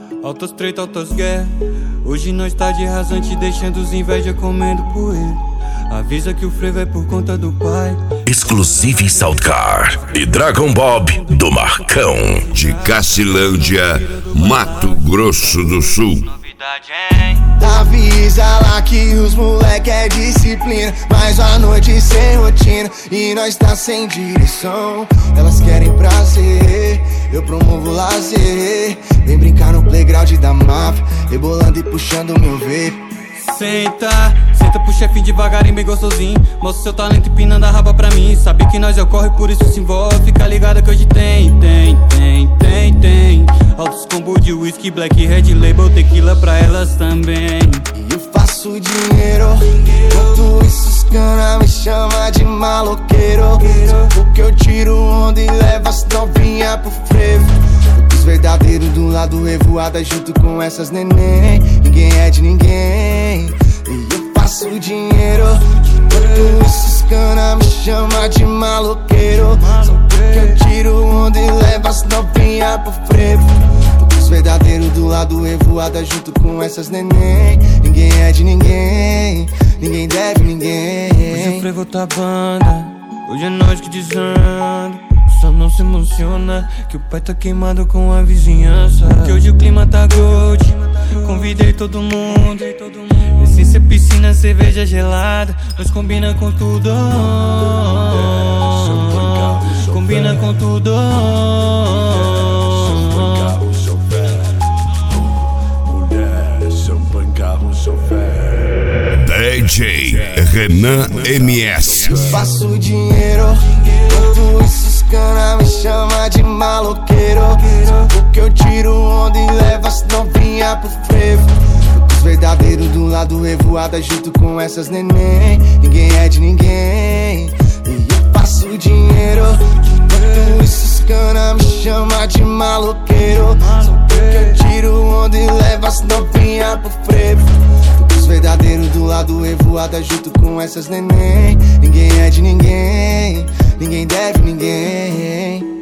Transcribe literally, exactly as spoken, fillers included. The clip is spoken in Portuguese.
Altas treta, altas guerras. Hoje nós tá de rasante, deixando os inveja comendo poeira. Avisa que o frevo é por conta do pai. Exclusive Soundcar e Dragon Bob do Marcão. De Cacilândia, Mato Grosso do Sul. Avisa lá que os moleque é disciplina. Mais uma noite sem rotina e nós tá sem direção. Elas querem prazer, eu promovo lazer. Vem brincar no playground da máfia, rebolando e puxando meu vape. Senta, senta pro chefinho devagarinho, bem gostosinho. Mostra seu talento empinando a raba pra mim. Sabe que nós é o corre, por isso se envolve. Fica ligado que hoje tem, tem, tem, tem, tem. Altos combos de whisky, black, red label, tequila pra elas também. E eu faço dinheiro, enquanto isso os cana me chama de maloqueiro. Porque eu tiro onda e levo as novinha pro frevo. Os verdadeiros do lado revoada junto com essas neném. Ninguém é de ninguém. E eu faço dinheiro, enquanto isso os cana me chama de maloqueiro. Só porque eu tiro onda e levo as novinha pro frevo. Os verdadeiros do lado revoada junto com essas neném. Ninguém é de ninguém, ninguém deve ninguém. Hoje o frevo tá banda, hoje é nós que desanda. Só não se emociona que o pai tá queimado com a vizinhança. Que hoje o clima tá gold, convidei todo mundo. Essência, piscina, cerveja gelada, nós combina com tudo. Combina com tudo. D J Renan M S. Eu faço dinheiro, enquanto isso os cana me chama de maloqueiro. Porque eu tiro onda e levo as novinha pro frevo. Os verdadeiros do lado revoada junto com essas neném. Ninguém é de ninguém. E eu faço dinheiro, enquanto isso os cana me chama de maloqueiro. Porque eu tiro onda e levo as novinha pro frevo. Os verdadeiros do lado revoada junto com essas neném. Ninguém é de ninguém, ninguém deve ninguém.